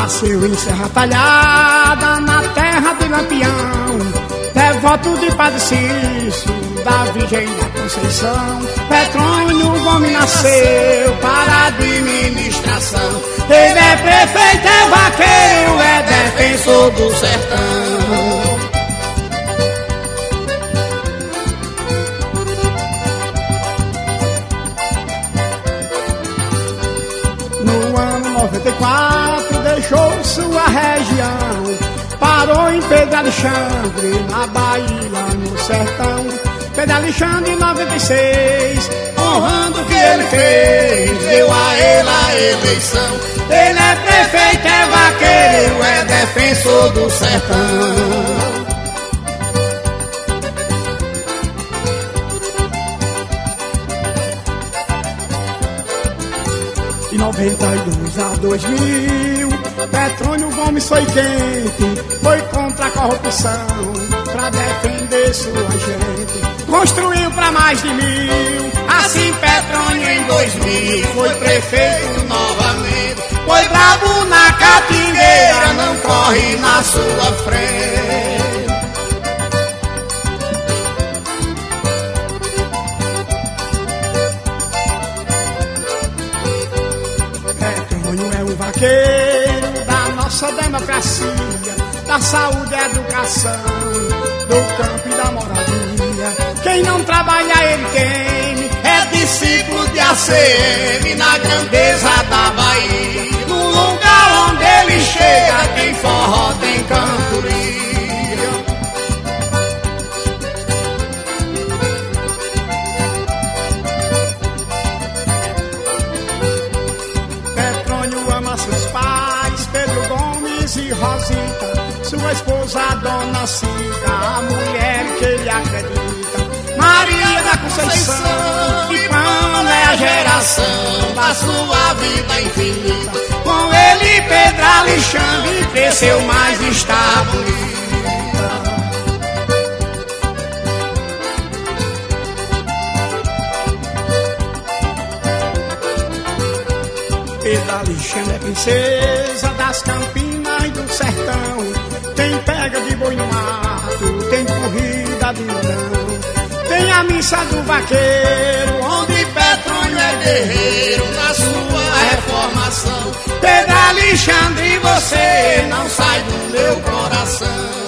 Nasceu em Serra Talhada, na terra de Lampião, devoto de Padre Cício, da Virgem da Conceição. Petrônio Gomes nasceu para administração. Ele é prefeito, é vaqueiro, é defensor do sertão. No ano 94 deixou sua região, parou em Pedro Alexandre, na Bahia, no sertão. Pedro Alexandre em 96, honrando o que ele fez, deu a ele a eleição. Ele é prefeito, é vaqueiro, é defensor do sertão. De 92 a 2000, Petrônio Gomes foi quente, foi contra a corrupção, pra defender sua gente. Construiu pra mais de 1000, assim Petrônio em 2000 foi prefeito novamente. Foi brabo na catingueira, não corre na sua frente. Petrônio é um vaqueiro da nossa democracia, da saúde e educação, do campo e da moradia. Quem não trabalha ele queime, é discípulo de ACM, na grandeza da Bahia. No lugar onde ele chega tem forró, tem cantoria. Petrônio ama seus pais, Pedro Gomes e Rosita, sua esposa, Dona Cida, a mulher que ele acredita. Maria da Conceição, que quando é a geração da sua vida infinita. Com ele Pedro Alexandre cresceu, mais está bonita. Pedro Alexandre é princesa das Campinas e do sertão. Tem pega de boi no mato, tem corrida de leão. Tem a missa do vaqueiro, onde Petrônio é guerreiro na sua reformação. Pedro Alexandre, você não sai do meu coração.